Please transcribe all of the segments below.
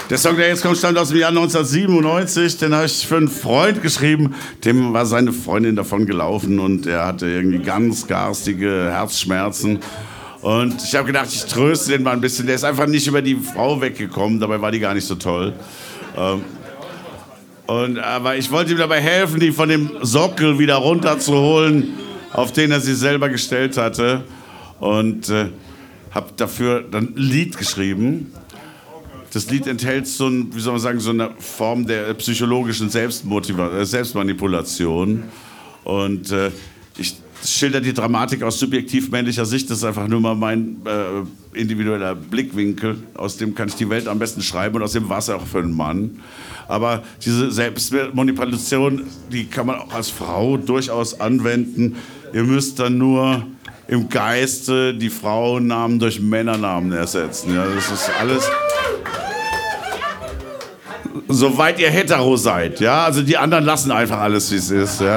Der Song, der jetzt kommt, stammt aus dem Jahr 1997. Den habe ich für einen Freund geschrieben. Dem war seine Freundin davon gelaufen und er hatte irgendwie ganz garstige Herzschmerzen. Und ich habe gedacht, ich tröste den mal ein bisschen. Der ist einfach nicht über die Frau weggekommen, dabei war die gar nicht so toll. Aber ich wollte ihm dabei helfen, die von dem Sockel wieder runterzuholen, auf den er sie selber gestellt hatte. Und habe dafür dann ein Lied geschrieben. Das Lied enthält so eine Form der psychologischen Selbstmanipulation. Und ich schilder die Dramatik aus subjektiv männlicher Sicht. Das ist einfach nur mal mein individueller Blickwinkel. Aus dem kann ich die Welt am besten schreiben und aus dem war es auch für einen Mann. Aber diese Selbstmanipulation, die kann man auch als Frau durchaus anwenden. Ihr müsst dann nur im Geiste die Frauennamen durch Männernamen ersetzen. Ja, das ist alles... Soweit ihr hetero seid, ja? Also die anderen lassen einfach alles, wie es ist, ja?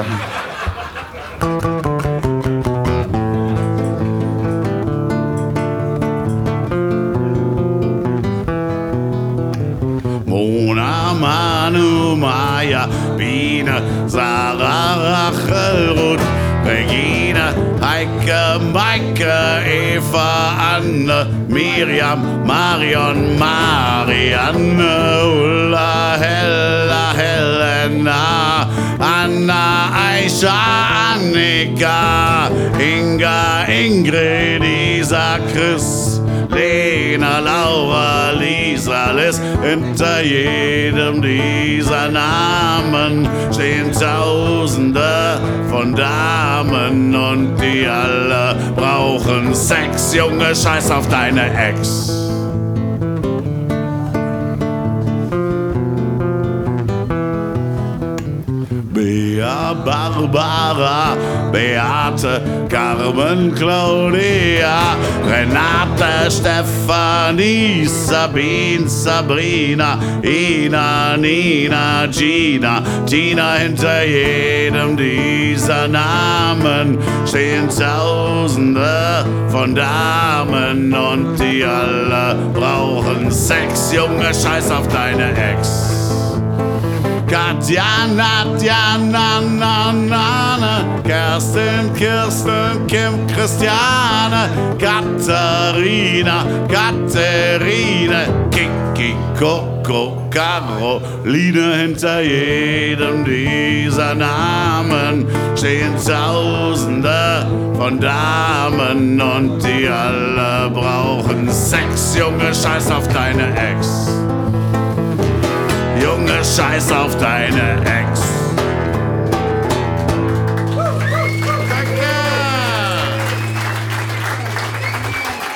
Mona, Manu, Maya, Biene, Sarah, Rachel, Ruth, Regine, Heike, Maike, Eva, Anne, Miriam, Marion, Marianne, Ulla, Hella, Helena, Anna, Aisha, Annika, Inga, Ingrid, Isa, Chris, Lena, Laura, Lisa, Liz. Hinter jedem dieser Namen stehen Tausende von Damen und die alle brauchen Sex. Junge, scheiß auf deine Ex. Bea, Barbara, Beate, Carmen, Claudia, Renate, Stefanie, Sabine, Sabrina, Ina, Nina, Gina, Tina. Hinter jedem dieser Namen stehen Tausende von Damen und die alle brauchen Sex. Junge, scheiß auf deine Ex. Katja, Nadja, Nana, Kerstin, Kirsten, Kim, Christiane, Katharina, Katharine, Kiki, Coco, Caroline. Hinter jedem dieser Namen stehen Tausende von Damen und die alle brauchen Sex. Junge, scheiß auf deine Ex. Junge, scheiß auf deine Ex.